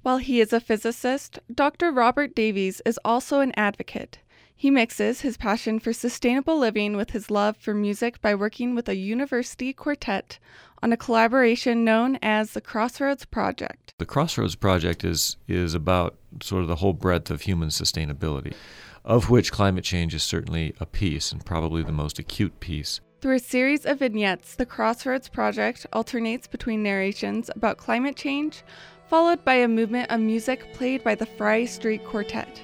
While he is a physicist, Dr. Robert Davies is also an advocate. He mixes his passion for sustainable living with his love for music by working with a university quartet on a collaboration known as the Crossroads Project. The Crossroads Project is about sort of the whole breadth of human sustainability, of which climate change is certainly a piece, and probably the most acute piece. Through a series of vignettes, the Crossroads Project alternates between narrations about climate change, followed by a movement of music played by the Fry Street Quartet.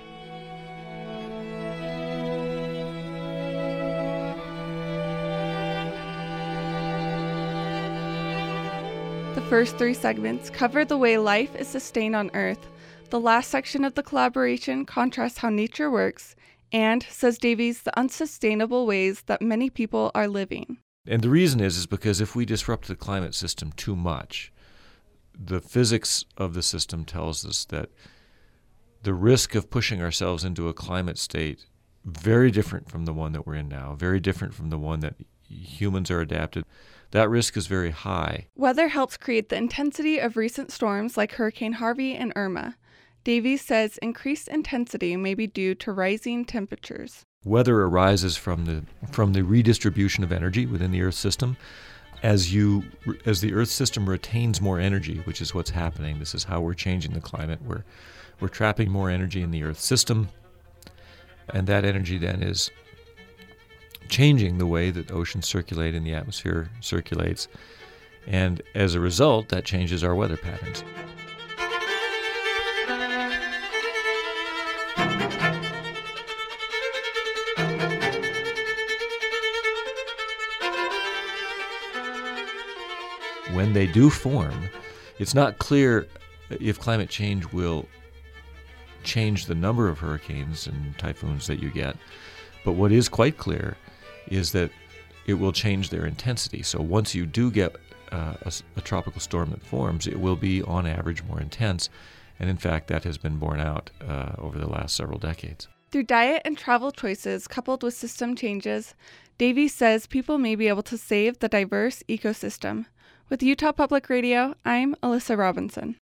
The first 3 segments cover the way life is sustained on Earth. The last section of the collaboration contrasts how nature works and, says Davies, the unsustainable ways that many people are living. And the reason is because if we disrupt the climate system too much, the physics of the system tells us that the risk of pushing ourselves into a climate state very different from the one that we're in now, very different from the one that humans are adapted, that risk is very high. Weather helps create the intensity of recent storms like Hurricane Harvey and Irma. Davies says increased intensity may be due to rising temperatures. Weather arises from the redistribution of energy within the Earth system. As the Earth system retains more energy, which is what's happening, this is how we're changing the climate. We're trapping more energy in the Earth system, and that energy then is changing the way that oceans circulate and the atmosphere circulates. And as a result, that changes our weather patterns. When they do form, it's not clear if climate change will change the number of hurricanes and typhoons that you get. But what is quite clear is that it will change their intensity. So once you do get a tropical storm that forms, it will be on average more intense. And in fact, that has been borne out over the last several decades. Through diet and travel choices coupled with system changes, Davies says people may be able to save the diverse ecosystem. With Utah Public Radio, I'm Alyssa Robinson.